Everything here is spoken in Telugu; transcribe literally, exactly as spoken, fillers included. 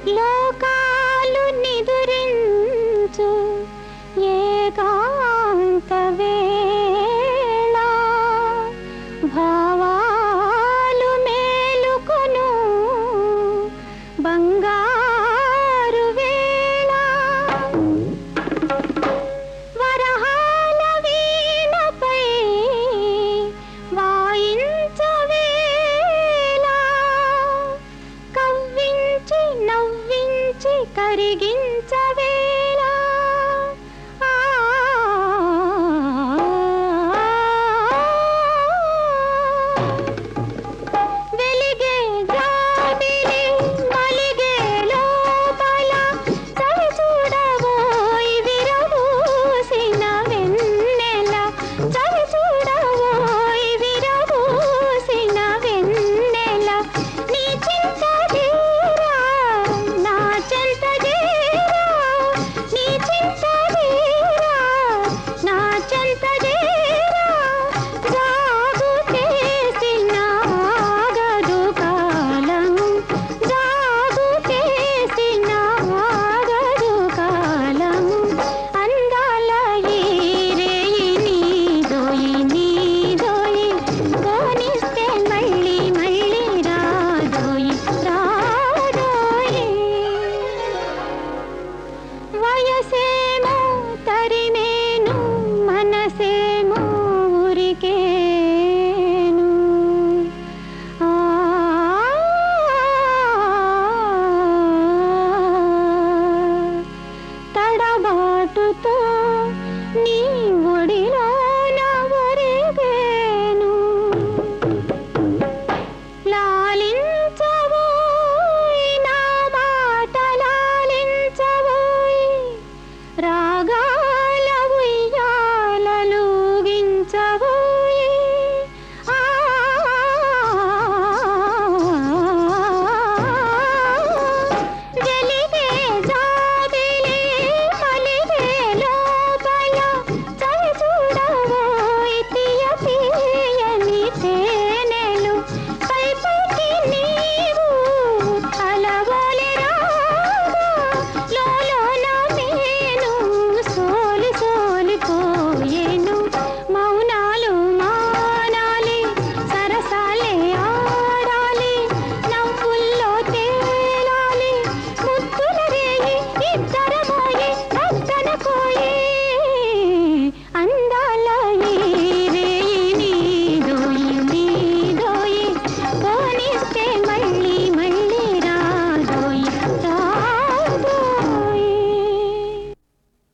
లోకాలు నిదురించు ఏకాంత వేళ భావాలు మేలుకొను బంగారు వేళ వరహాల వీణపై వాయించవేళ కవ్వించి నవ్వించి కరిగించవేళ వెలిగే జాబిలి మలిగే లోపల చవి చూడబోయి విరబూసిన వెన్నెల చవి చూడబోయి విరబూసిన వెన్నెల నీ చింత తీరా నా చెంత చేరా నీ చింత తీరా నా చెంత చేరా జాగు చేసిన ఆగదు కాలం జాగు చేసిన ఆగదు కాలం అందాల ఈ రేయి నీదోయి నీదోయి కోనిస్తే మళ్ళీ మళ్ళీ రాదోయి రాదోయి వయసేమో తరిమేను మనసేమో ఉరికేను ఆ తడబాటుతో నీ ఒడిలోన ఒరిగేను లాలించవోయ్ నా మాట లాలించవోయ్ రాగాల ఉయ్యాలలుగించవోయ్ ఆ వెలిగే జాబిలి మలిగే లోపల చవి చూడవోయ్ తీయ తీయని తేనెలు పై పైకి నీవు అలవోలె రాగా లోలోన నేను సోలి సోలిపోయేను మౌనాలు మానాలి సరసాలే ఆడాలి నవ్వుల్లో తేలాలి ముద్దుల రేయి ఇద్దర